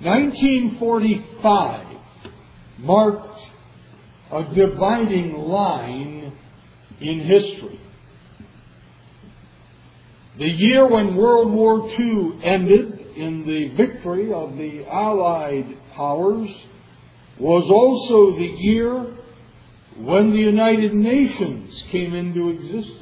1945 marked a dividing line in history. The year when World War II ended in the victory of the Allied powers was also the year when the United Nations came into existence.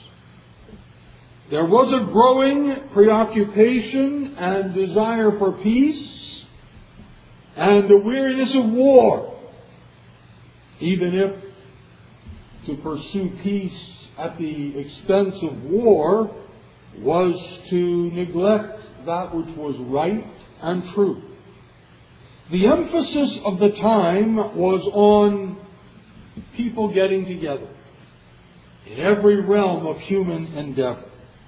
There was a growing preoccupation and desire for peace and the weariness of war, even if to pursue peace at the expense of war was to neglect that which was right and true. The emphasis of the time was on people getting together in every realm of human endeavor.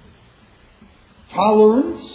Tolerance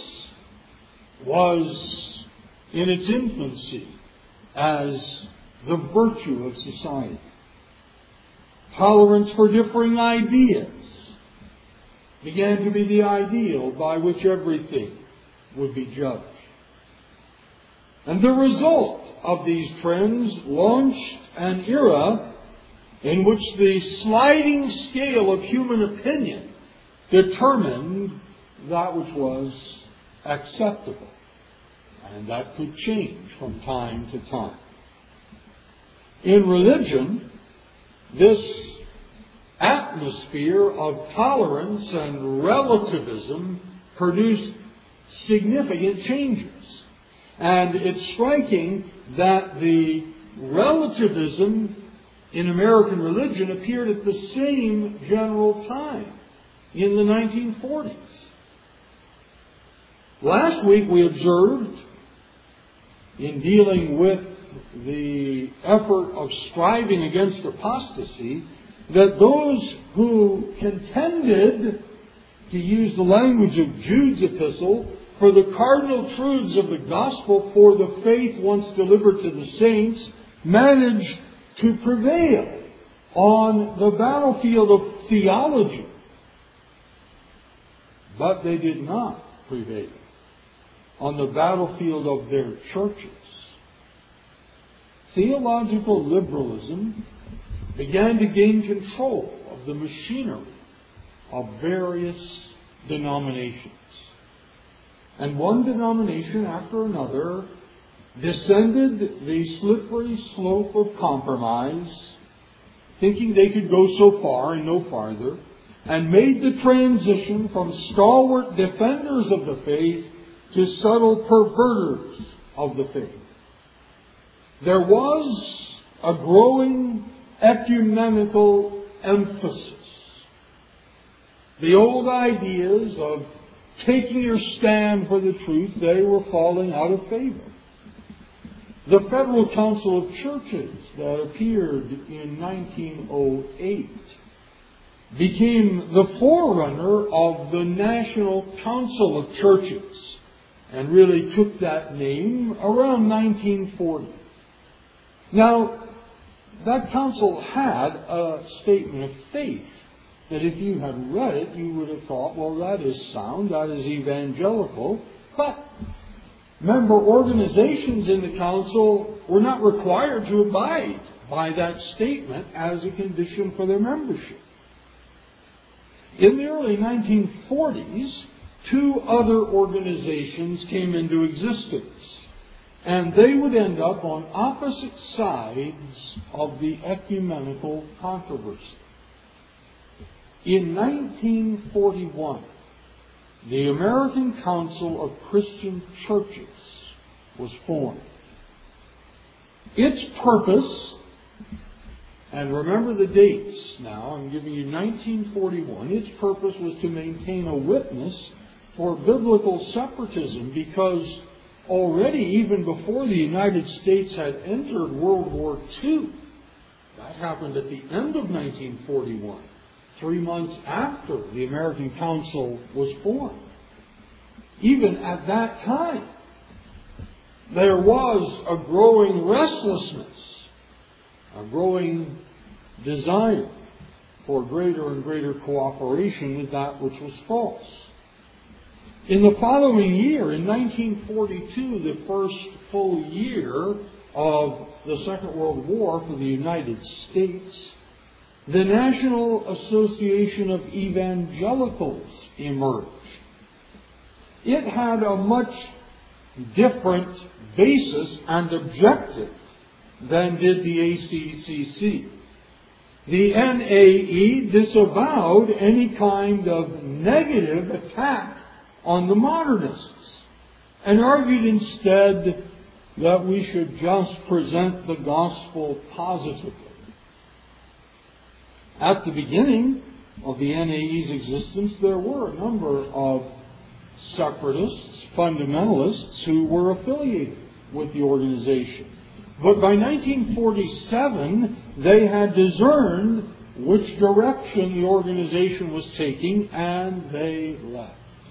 was in its infancy as the virtue of society. Tolerance for differing ideas began to be the ideal by which everything would be judged. And the result of these trends launched an era in which the sliding scale of human opinion determined that which was acceptable, and that could change from time to time. In religion, this atmosphere of tolerance and relativism produced significant changes. And it's striking that the relativism in American religion appeared at the same general time, in the 1940s. Last week we observed, in dealing with the effort of striving against apostasy, that those who contended, to use the language of Jude's epistle, for the cardinal truths of the gospel for the faith once delivered to the saints, managed to prevail on the battlefield of theology. But they did not prevail on the battlefield of their churches. Theological liberalism began to gain control of the machinery of various denominations. And one denomination after another descended the slippery slope of compromise, thinking they could go so far and no farther, and made the transition from stalwart defenders of the faith to subtle perverters of the faith. There was a growing ecumenical emphasis. The old ideas of taking your stand for the truth, they were falling out of favor. The Federal Council of Churches that appeared in 1908 became the forerunner of the National Council of Churches, and really took that name around 1940. Now, that council had a statement of faith that if you had read it, you would have thought, well, that is sound, that is evangelical. But member organizations in the council were not required to abide by that statement as a condition for their membership. In the early 1940s, two other organizations came into existence, and they would end up on opposite sides of the ecumenical controversy. In 1941, the American Council of Christian Churches was formed. Its purpose, and remember the dates now, I'm giving you 1941, its purpose was to maintain a witness for biblical separatism, because already, even before the United States had entered World War II, that happened at the end of 1941, 3 months after the American Council was formed. Even at that time, there was a growing restlessness, a growing desire for greater and greater cooperation with that which was false. In the following year, in 1942, the first full year of the Second World War for the United States, the National Association of Evangelicals emerged. It had a much different basis and objective than did the ACCC. The NAE disavowed any kind of negative attack on the modernists and argued instead that we should just present the gospel positively. At the beginning of the NAE's existence, there were a number of separatists, fundamentalists, who were affiliated with the organization. But by 1947, they had discerned which direction the organization was taking, and they left.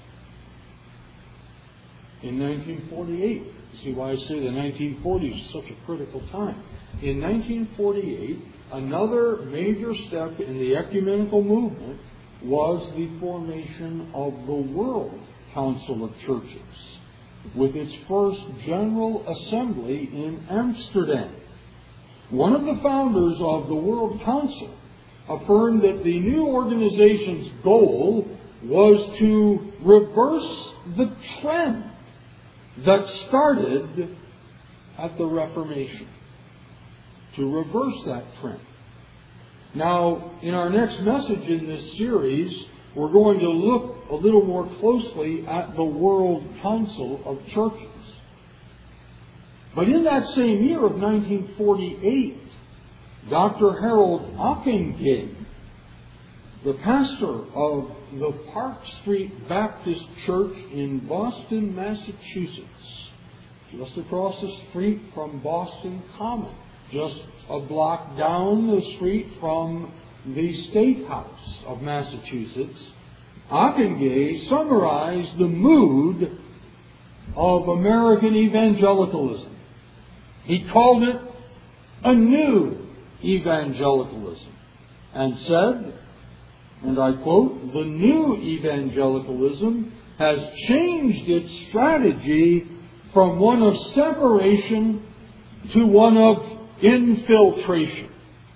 In 1948, see why I say the 1940s is such a critical time. In 1948, another major step in the ecumenical movement was the formation of the World Council of Churches, with its first General Assembly in Amsterdam. One of the founders of the World Council affirmed that the new organization's goal was to reverse the trend that started at the Reformation. To reverse that trend. Now, in our next message in this series, we're going to look a little more closely at the World Council of Churches. But in that same year of 1948, Dr. Harold Ockenga, the pastor of the Park Street Baptist Church in Boston, Massachusetts, just across the street from Boston Common, just a block down the street from the State House of Massachusetts, Ockenga summarized the mood of American evangelicalism. He called it a new evangelicalism and said, and I quote, "The new evangelicalism has changed its strategy from one of separation to one of infiltration."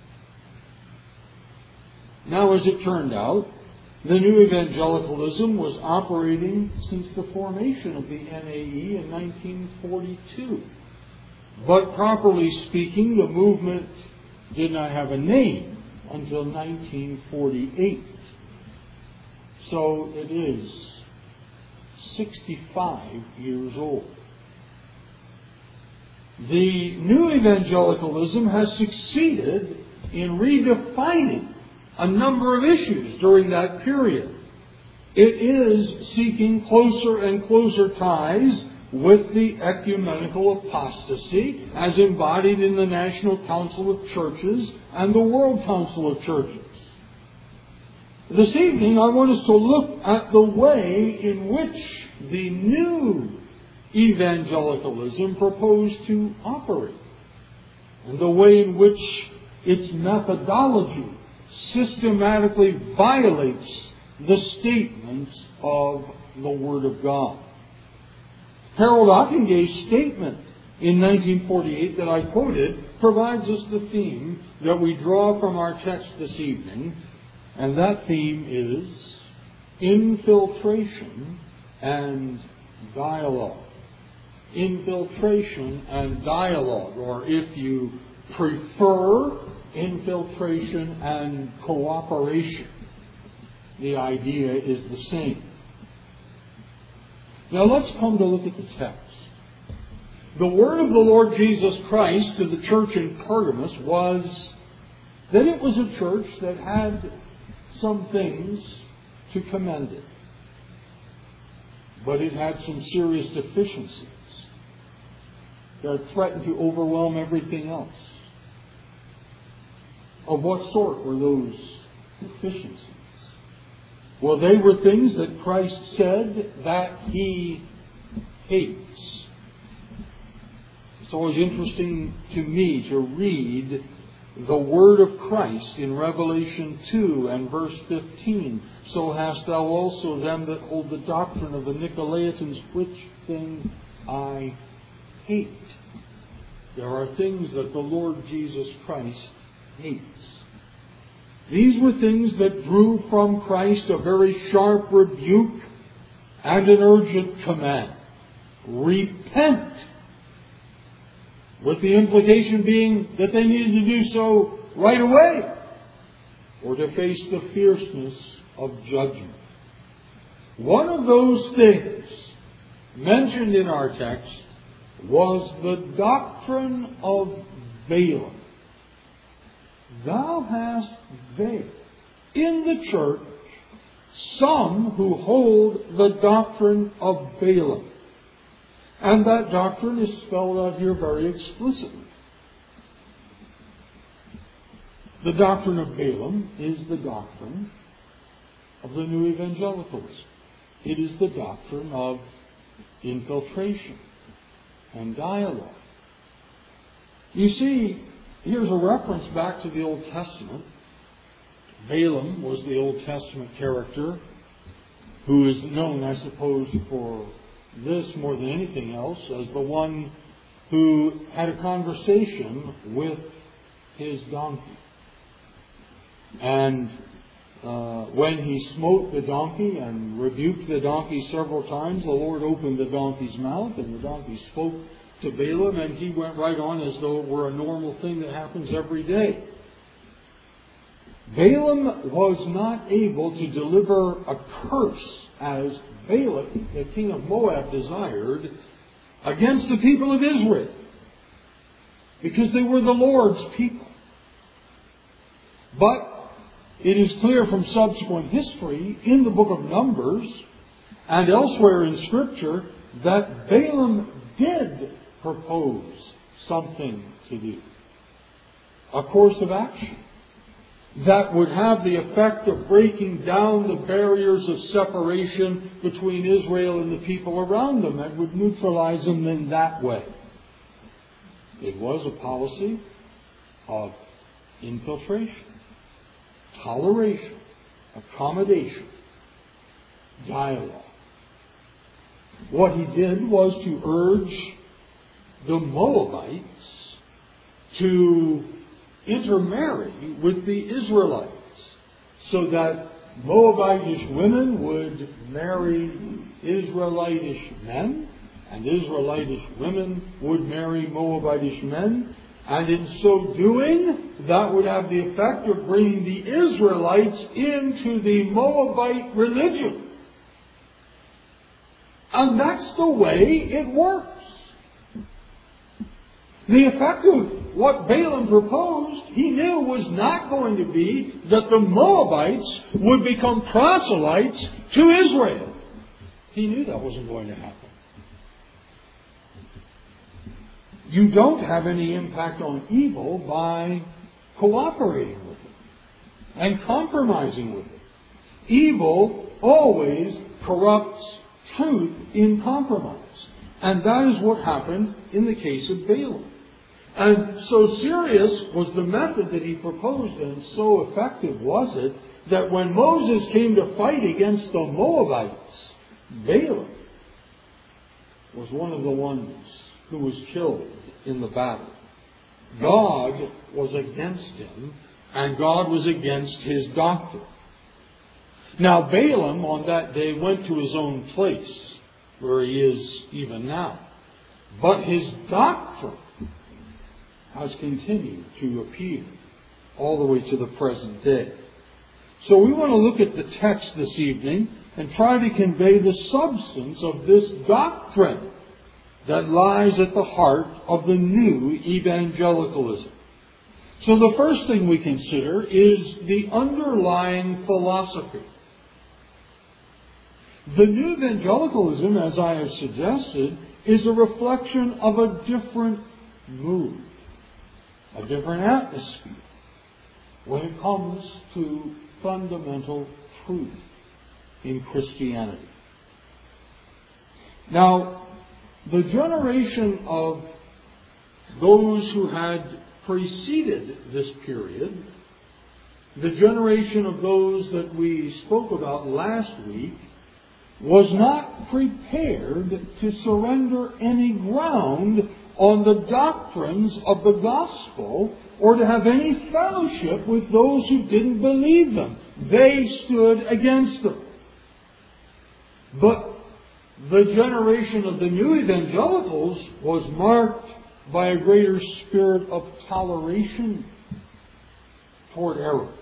Now, as it turned out, the new evangelicalism was operating since the formation of the NAE in 1942. But properly speaking, the movement did not have a name until 1948. So it is 65 years old. The new evangelicalism has succeeded in redefining a number of issues during that period. It is seeking closer and closer ties with the ecumenical apostasy as embodied in the National Council of Churches and the World Council of Churches. This evening I want us to look at the way in which the new evangelicalism proposed to operate and the way in which its methodology systematically violates the statements of the Word of God. Harold Ockenga's statement in 1948 that I quoted provides us the theme that we draw from our text this evening, and that theme is infiltration and dialogue. Infiltration and dialogue, or if you prefer, infiltration and cooperation. The idea is the same. Now let's come to look at the text. The word of the Lord Jesus Christ to the church in Pergamos was that it was a church that had some things to commend it. But it had some serious deficiencies that threatened to overwhelm everything else. Of what sort were those deficiencies? Well, they were things that Christ said that He hates. It's always interesting to me to read the word of Christ in Revelation 2 and verse 15. So hast thou also them that hold the doctrine of the Nicolaitans, which thing I hate. There are things that the Lord Jesus Christ hates. These were things that drew from Christ a very sharp rebuke and an urgent command. Repent! With the implication being that they needed to do so right away, or to face the fierceness of judgment. One of those things mentioned in our text was the doctrine of Balaam. Thou hast there in the church some who hold the doctrine of Balaam. And that doctrine is spelled out here very explicitly. The doctrine of Balaam is the doctrine of the new evangelicalism. It is the doctrine of infiltration and dialogue. You see, here's a reference back to the Old Testament. Balaam was the Old Testament character who is known, I suppose, for this more than anything else as the one who had a conversation with his donkey. And when he smote the donkey and rebuked the donkey several times, the Lord opened the donkey's mouth and the donkey spoke to Balaam, and he went right on as though it were a normal thing that happens every day. Balaam was not able to deliver a curse as Balak, the king of Moab, desired against the people of Israel, because they were the Lord's people. But it is clear from subsequent history in the book of Numbers and elsewhere in Scripture that Balaam did propose something to do, a course of action that would have the effect of breaking down the barriers of separation between Israel and the people around them, and would neutralize them in that way. It was a policy of infiltration, toleration, accommodation, dialogue. What he did was to urge the Moabites to intermarry with the Israelites, so that Moabitish women would marry Israelitish men, and Israelitish women would marry Moabitish men, and in so doing, that would have the effect of bringing the Israelites into the Moabite religion. And that's the way it works. The effect of what Balaam proposed, he knew, was not going to be that the Moabites would become proselytes to Israel. He knew that wasn't going to happen. You don't have any impact on evil by cooperating with it and compromising with it. Evil always corrupts truth in compromise. And that is what happened in the case of Balaam. And so serious was the method that he proposed, and so effective was it, that when Moses came to fight against the Moabites, Balaam was one of the ones who was killed in the battle. God was against him, and God was against his doctrine. Now Balaam on that day went to his own place, where he is even now. But his doctrine has continued to appear all the way to the present day. So we want to look at the text this evening and try to convey the substance of this doctrine that lies at the heart of the new evangelicalism. So the first thing we consider is the underlying philosophy. The new evangelicalism, as I have suggested, is a reflection of a different mood, a different atmosphere when it comes to fundamental truth in Christianity. Now, the generation of those who had preceded this period, the generation of those that we spoke about last week, was not prepared to surrender any ground on the doctrines of the gospel or to have any fellowship with those who didn't believe them. They stood against them. But the generation of the new evangelicals was marked by a greater spirit of toleration toward error.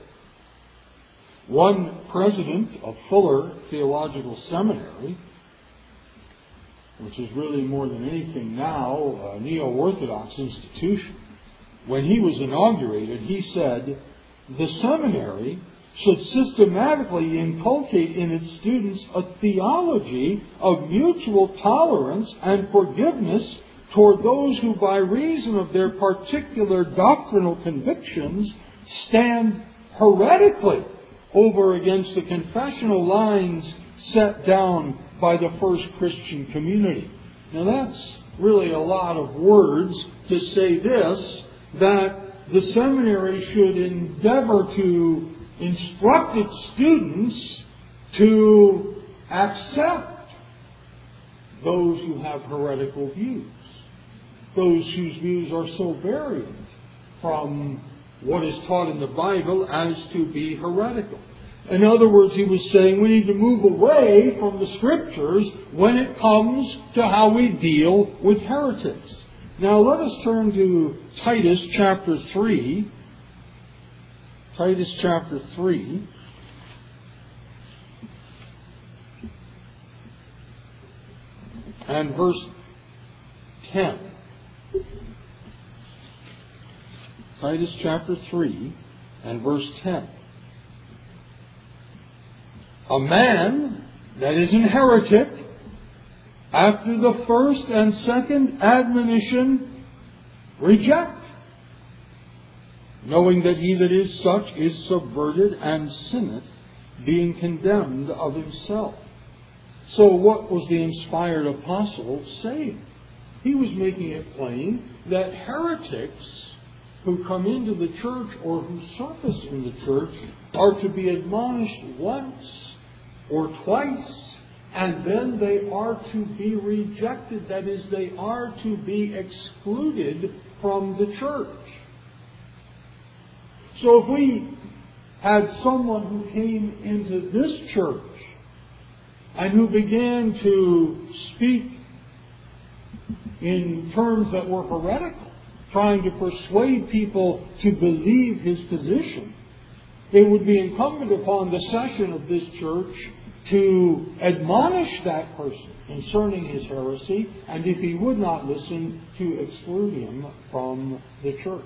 One president of Fuller Theological Seminary, which is really more than anything now a neo-Orthodox institution, when he was inaugurated, he said, "The seminary should systematically inculcate in its students a theology of mutual tolerance and forgiveness toward those who, by reason of their particular doctrinal convictions, stand heretically over against the confessional lines set down by the first Christian community." Now that's really a lot of words to say this, that the seminary should endeavor to instruct its students to accept those who have heretical views, those whose views are so varied from what is taught in the Bible as to be heretical. In other words, he was saying we need to move away from the Scriptures when it comes to how we deal with heretics. Now let us turn to Titus chapter 3. Titus chapter 3. And verse 10. Titus chapter 3 and verse 10. "A man that is an heretic, after the first and second admonition, reject, knowing that he that is such is subverted and sinneth, being condemned of himself." So what was the inspired apostle saying? He was making it plain that heretics who come into the church or who surface in the church are to be admonished once or twice, and then they are to be rejected. That is, they are to be excluded from the church. So if we had someone who came into this church and who began to speak in terms that were heretical, trying to persuade people to believe his position, it would be incumbent upon the session of this church to admonish that person concerning his heresy, and if he would not listen, to exclude him from the church.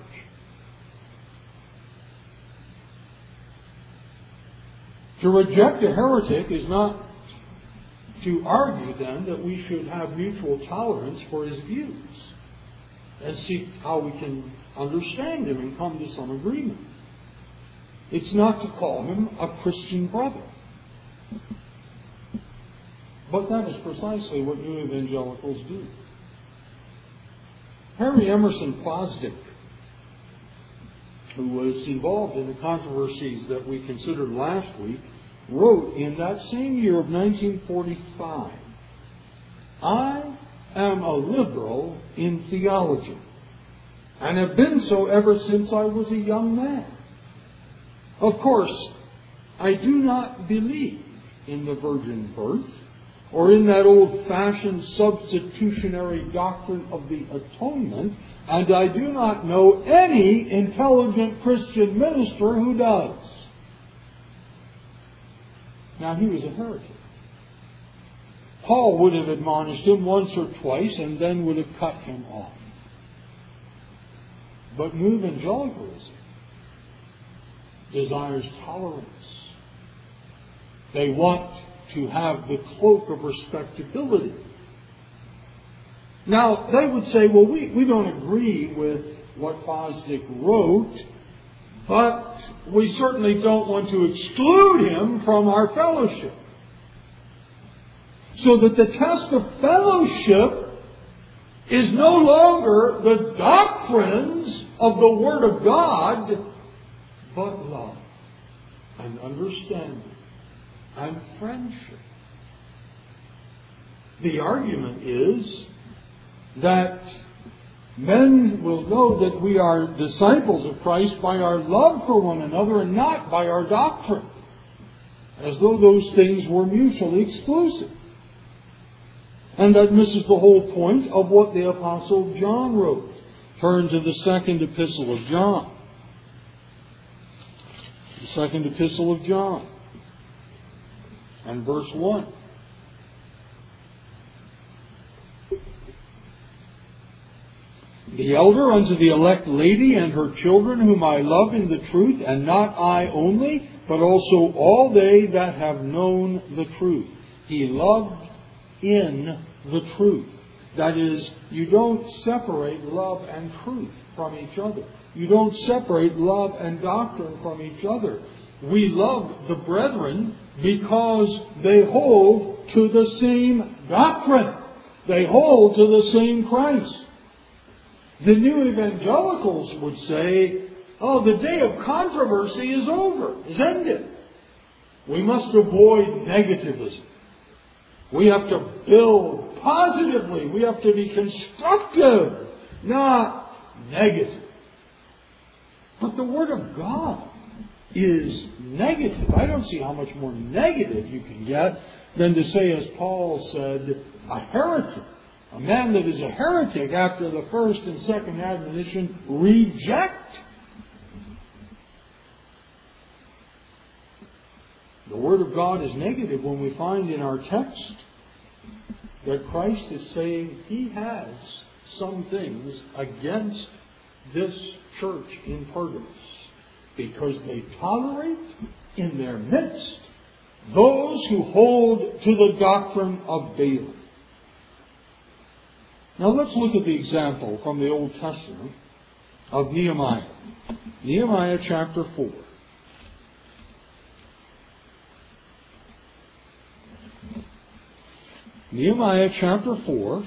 To reject a heretic is not to argue then that we should have mutual tolerance for his views and see how we can understand him and come to some agreement. It's not to call him a Christian brother. But that is precisely what new evangelicals do. Harry Emerson Fosdick, who was involved in the controversies that we considered last week, wrote in that same year of 1945, "I am a liberal in theology, and have been so ever since I was a young man. Of course, I do not believe in the virgin birth, or in that old-fashioned substitutionary doctrine of the atonement, and I do not know any intelligent Christian minister who does." Now, he was a heretic. Paul would have admonished him once or twice and then would have cut him off. But new evangelicalism desires tolerance. They want to have the cloak of respectability. Now, they would say, well, we don't agree with what Fosdick wrote, but we certainly don't want to exclude him from our fellowship. So that the test of fellowship is no longer the doctrines of the Word of God, but love and understanding and friendship. The argument is that men will know that we are disciples of Christ by our love for one another and not by our doctrine, as though those things were mutually exclusive. And that misses the whole point of what the Apostle John wrote. Turn to the second epistle of John. The second epistle of John. And verse 1. The elder unto the elect lady and her children, whom I love in the truth, and not I only, but also all they that have known the truth. He loved in the truth. That is, you don't separate love and truth from each other. You don't separate love and doctrine from each other. We love the brethren because they hold to the same doctrine. They hold to the same Christ. The new evangelicals would say, oh, the day of controversy is over, is ended. We must avoid negativism. We have to build positively. We have to be constructive, not negative. But the Word of God is negative. I don't see how much more negative you can get than to say, as Paul said, a heretic. A man that is a heretic after the first and second admonition, reject. The Word of God is negative when we find in our text that Christ is saying He has some things against this church in Pergamos because they tolerate in their midst those who hold to the doctrine of Balaam. Now let's look at the example from the Old Testament of Nehemiah. Nehemiah chapter 4. Nehemiah chapter 4.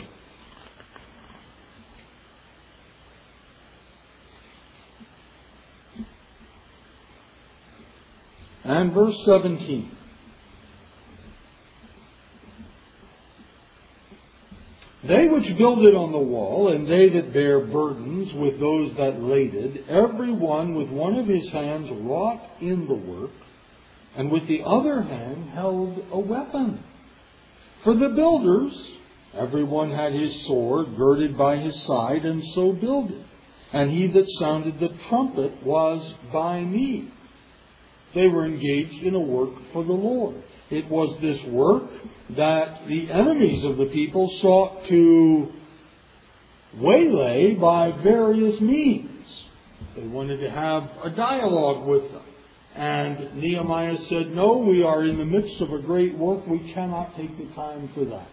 And verse 17. They which builded on the wall, and they that bear burdens with those that laded, every one with one of his hands wrought in the work, and with the other hand held a weapon. For the builders, every one had his sword girded by his side, and so builded. And he that sounded the trumpet was by me. They were engaged in a work for the Lord. It was this work that the enemies of the people sought to waylay by various means. They wanted to have a dialogue with them. And Nehemiah said, no, we are in the midst of a great work. We cannot take the time for that.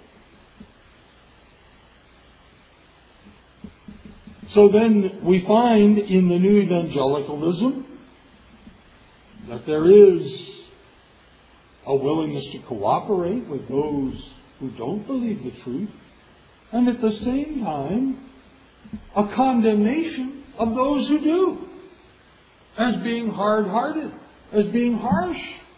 So then we find in the new evangelicalism that there is a willingness to cooperate with those who don't believe the truth, and at the same time, a condemnation of those who do, as being hard-hearted, as being harsh.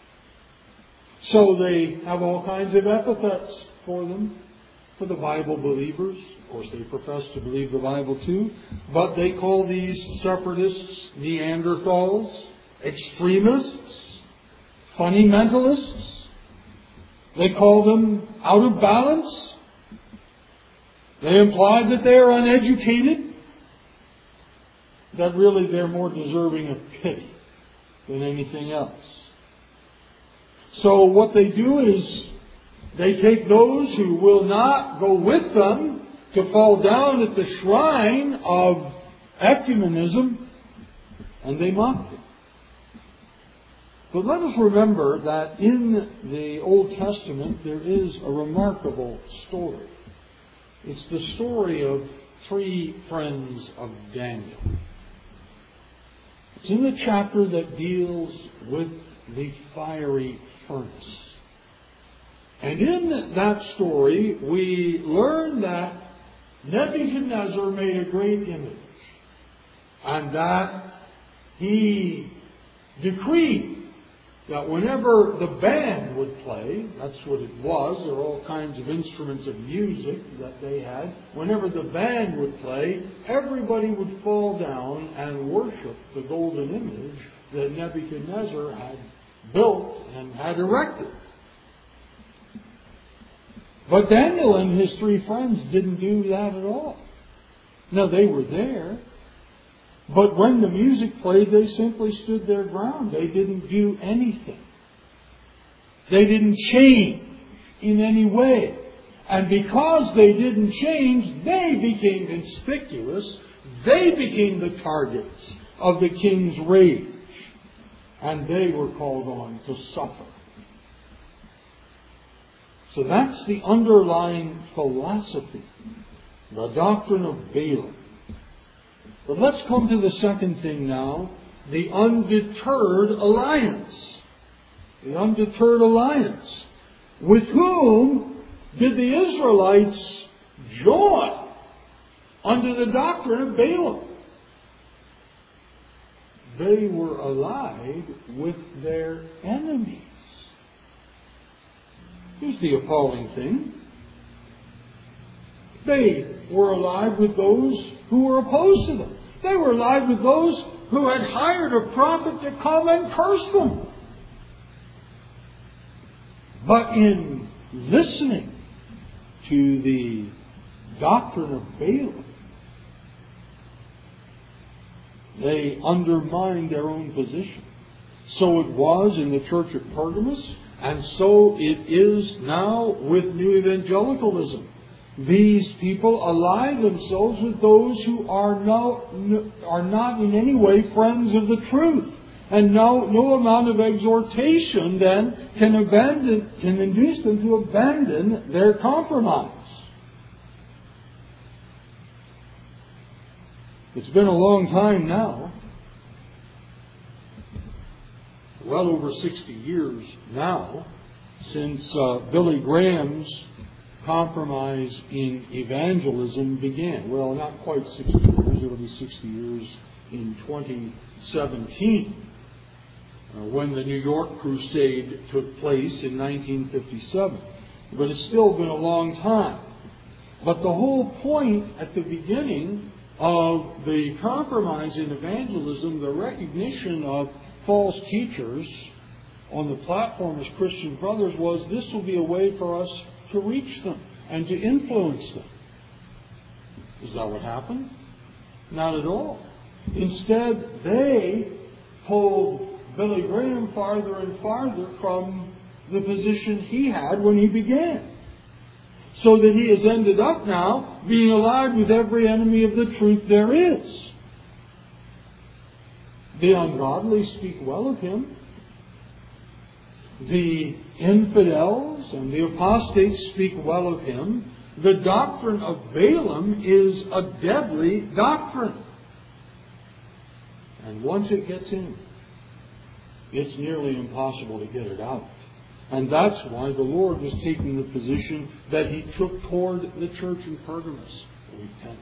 So they have all kinds of epithets for them, for the Bible believers. Of course, they profess to believe the Bible too, but they call these separatists Neanderthals, extremists, fundamentalists. They call them out of balance. They imply that they are uneducated, that really they're more deserving of pity than anything else. So what they do is they take those who will not go with them to fall down at the shrine of ecumenism, and they mock them. But let us remember that in the Old Testament there is a remarkable story. It's the story of three friends of Daniel. It's in the chapter that deals with the fiery furnace. And in that story we learn that Nebuchadnezzar made a great image, and that he decreed that whenever the band would play, that's what it was, there were all kinds of instruments of music that they had, whenever the band would play, everybody would fall down and worship the golden image that Nebuchadnezzar had built and had erected. But Daniel and his three friends didn't do that at all. Now, they were there, but when the music played, they simply stood their ground. They didn't do anything. They didn't change in any way. And because they didn't change, they became conspicuous. They became the targets of the king's rage. And they were called on to suffer. So that's the underlying philosophy, the doctrine of Balaam. But let's come to the second thing now, the undeterred alliance. The undeterred alliance. With whom did the Israelites join under the doctrine of Balaam? They were allied with their enemies. Here's the appalling thing. They were allied with those who were opposed to them. They were allied with those who had hired a prophet to come and curse them. But in listening to the doctrine of Balaam, they undermined their own position. So it was in the church at Pergamos, and so it is now with New Evangelicalism. These people ally themselves with those who are not in any way friends of the truth. And no amount of exhortation then can induce them to abandon their compromise. It's been a long time now, well over 60 years now, since Billy Graham's compromise in evangelism began. Well, not quite 60 years. It'll be 60 years in 2017, when the New York Crusade took place in 1957. But it's still been a long time. But the whole point at the beginning of the compromise in evangelism, the recognition of false teachers on the platform as Christian Brothers, was this will be a way for us to reach them and to influence them. Is that what happened? Not at all. Instead, they pulled Billy Graham farther and farther from the position he had when he began. So that he has ended up now being allied with every enemy of the truth there is. The ungodly speak well of him. The infidels and the apostates speak well of him. The doctrine of Balaam is a deadly doctrine. And once it gets in, it's nearly impossible to get it out. And that's why the Lord was taking the position that He took toward the church in Pergamos. Repent.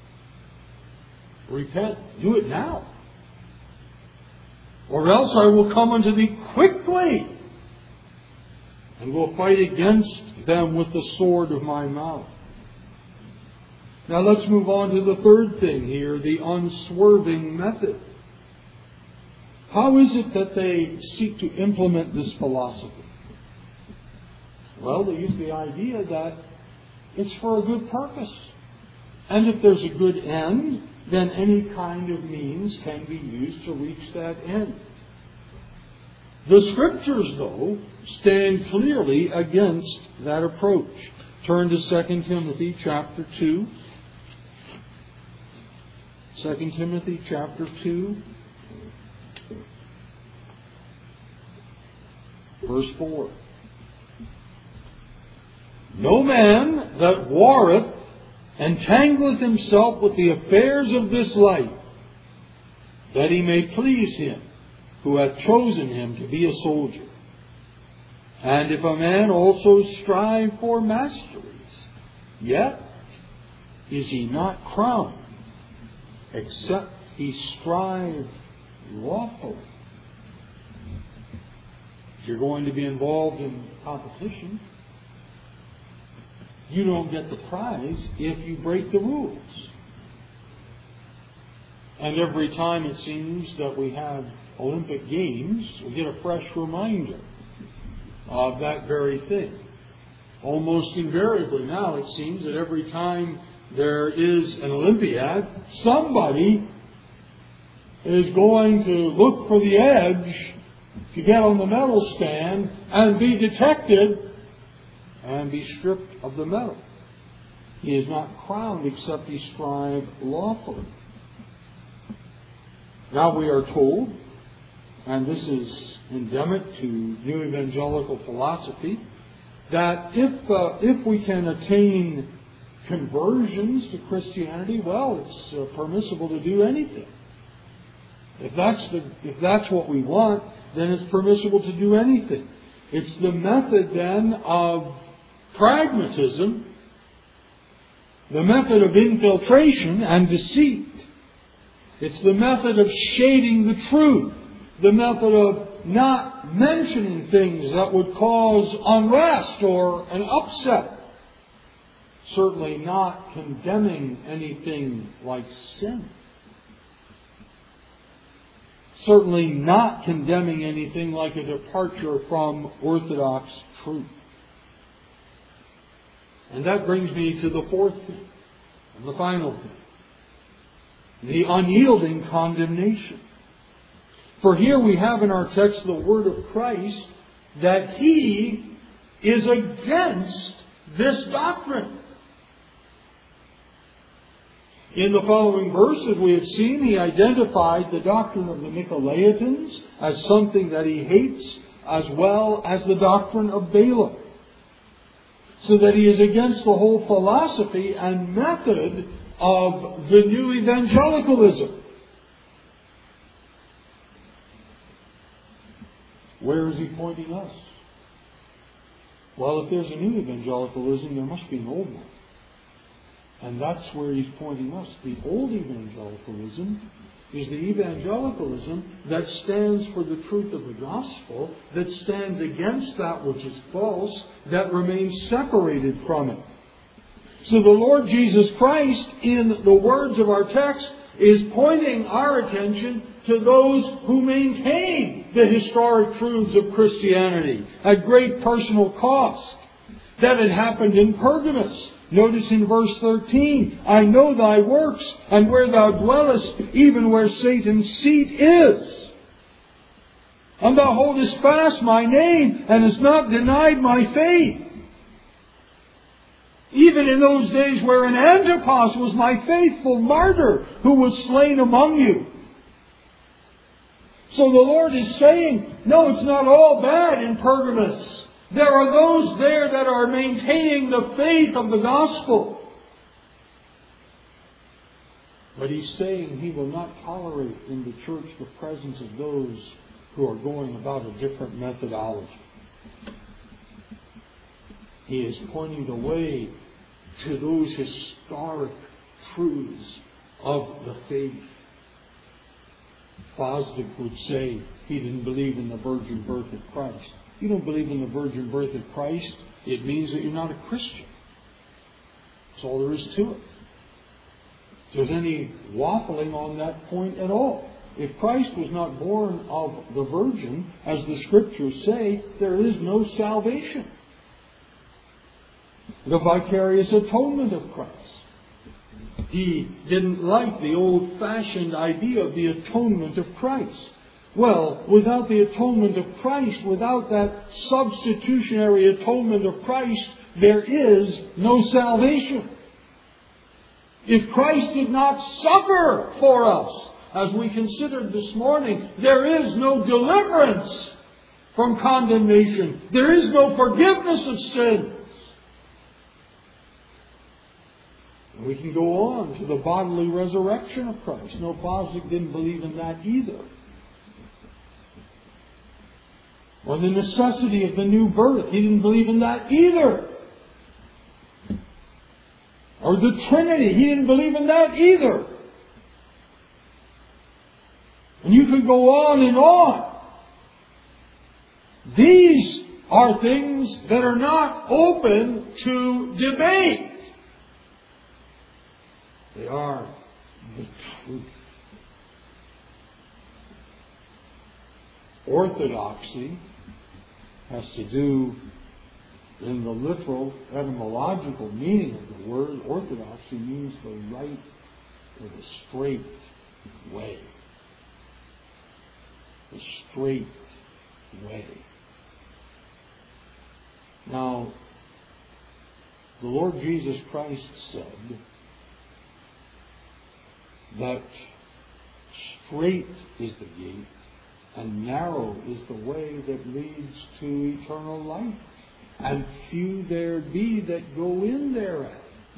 Repent. Do it now. Or else I will come unto thee quickly, and will fight against them with the sword of my mouth. Now let's move on to the third thing here, the unswerving method. How is it that they seek to implement this philosophy? Well, they use the idea that it's for a good purpose. And if there's a good end, then any kind of means can be used to reach that end. The Scriptures, though, stand clearly against that approach. Turn to 2 Timothy chapter 2. 2 Timothy chapter 2, verse 4. No man that warreth entangleth himself with the affairs of this life, that he may please him who hath chosen him to be a soldier. And if a man also strive for masteries, yet is he not crowned, except he strive lawfully? If you're going to be involved in competition, you don't get the prize if you break the rules. And every time it seems that we have Olympic Games, we get a fresh reminder of that very thing. Almost invariably now it seems that every time there is an Olympiad, somebody is going to look for the edge to get on the medal stand and be detected and be stripped of the medal. He is not crowned except he strive lawfully. Now we are told, and this is endemic to New Evangelical philosophy, that if we can attain conversions to Christianity, well, it's permissible to do anything. If that's what we want, then it's permissible to do anything. It's the method then of pragmatism, the method of infiltration and deceit. It's the method of shading the truth, the method of not mentioning things that would cause unrest or an upset. Certainly not condemning anything like sin. Certainly not condemning anything like a departure from orthodox truth. And that brings me to the fourth thing, and the final thing. The unyielding condemnation. For here we have in our text the word of Christ that He is against this doctrine. In the following verses we have seen He identified the doctrine of the Nicolaitans as something that He hates, as well as the doctrine of Balaam. So that He is against the whole philosophy and method of the new evangelicalism. Where is He pointing us? Well, if there's a new evangelicalism, there must be an old one. And that's where He's pointing us. The old evangelicalism is the evangelicalism that stands for the truth of the gospel, that stands against that which is false, that remains separated from it. So the Lord Jesus Christ, in the words of our text, is pointing our attention to those who maintain the historic truths of Christianity at great personal cost. That had happened in Pergamos. Notice in verse 13, I know thy works, and where thou dwellest, even where Satan's seat is. And thou holdest fast my name, and hast not denied my faith. Even in those days wherein Antipas was my faithful martyr, who was slain among you. So the Lord is saying, no, it's not all bad in Pergamos. There are those there that are maintaining the faith of the gospel. But He's saying He will not tolerate in the church the presence of those who are going about a different methodology. He is pointing the way to those historic truths of the faith. Fosdick would say he didn't believe in the virgin birth of Christ. You don't believe in the virgin birth of Christ, it means that you're not a Christian. That's all there is to it. If there's any waffling on that point at all. If Christ was not born of the virgin, as the Scriptures say, there is no salvation. The vicarious atonement of Christ. He didn't like the old-fashioned idea of the atonement of Christ. Well, without the atonement of Christ, without that substitutionary atonement of Christ, there is no salvation. If Christ did not suffer for us, as we considered this morning, there is no deliverance from condemnation. There is no forgiveness of sins. And we can go on to the bodily resurrection of Christ. No, Fosdick didn't believe in that either. Or the necessity of the new birth. He didn't believe in that either. Or the Trinity. He didn't believe in that either. And you could go on and on. These are things that are not open to debate. They are the truth. Orthodoxy has to do, in the literal etymological meaning of the word, orthodoxy means the right or the straight way. The straight way. Now, the Lord Jesus Christ said that straight is the gate and narrow is the way that leads to eternal life, and few there be that go in thereat.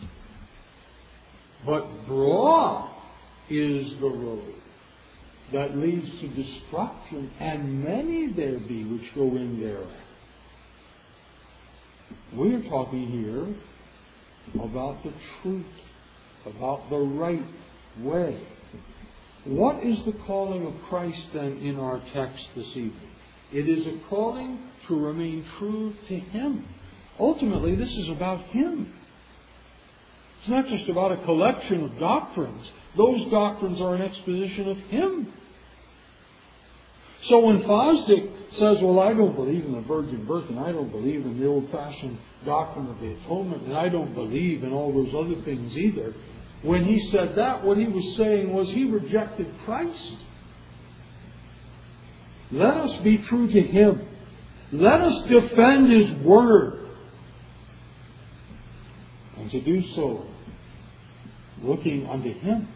But broad is the road that leads to destruction, and many there be which go in thereat. We are talking here about the truth, about the right way. What is the calling of Christ then in our text this evening? It is a calling to remain true to Him. Ultimately, this is about Him. It's not just about a collection of doctrines. Those doctrines are an exposition of Him. So when Fosdick says, well, I don't believe in the virgin birth, and I don't believe in the old-fashioned doctrine of the atonement, and I don't believe in all those other things either, when he said that, what he was saying was he rejected Christ. Let us be true to Him. Let us defend His Word. And to do so, looking unto Him,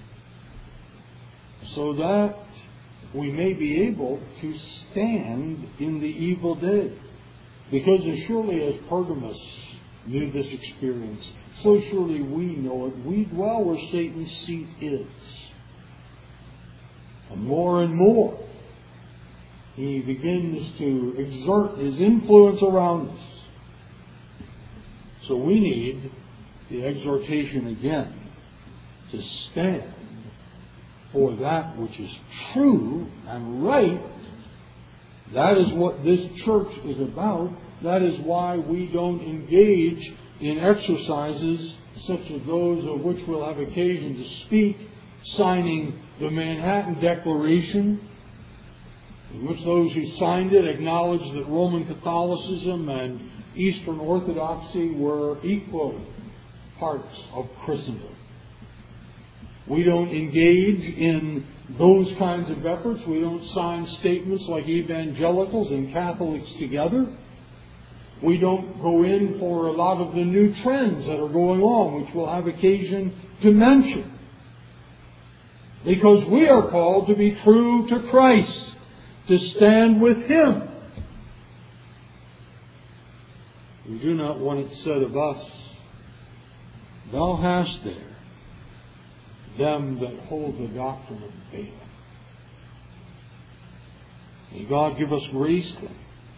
so that we may be able to stand in the evil day. Because as surely as Pergamos knew this experience, so surely we know it. We dwell where Satan's seat is. And more, he begins to exert his influence around us. So we need the exhortation again to stand for that which is true and right. That is what this church is about. That is why we don't engage in exercises such as those of which we'll have occasion to speak, signing the Manhattan Declaration, in which those who signed it acknowledged that Roman Catholicism and Eastern Orthodoxy were equal parts of Christendom. We don't engage in those kinds of efforts. We don't sign statements like evangelicals and Catholics together. We don't go in for a lot of the new trends that are going on, which we'll have occasion to mention. Because we are called to be true to Christ, to stand with Him. We do not want it said of us, Thou hast there them that hold the doctrine of Balaam. May God give us grace then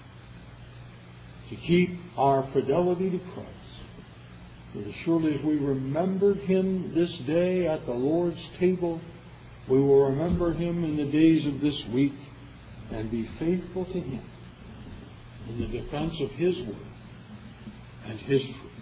to keep our fidelity to Christ. For as surely as we remembered Him this day at the Lord's table, we will remember Him in the days of this week and be faithful to Him in the defense of His word and His truth.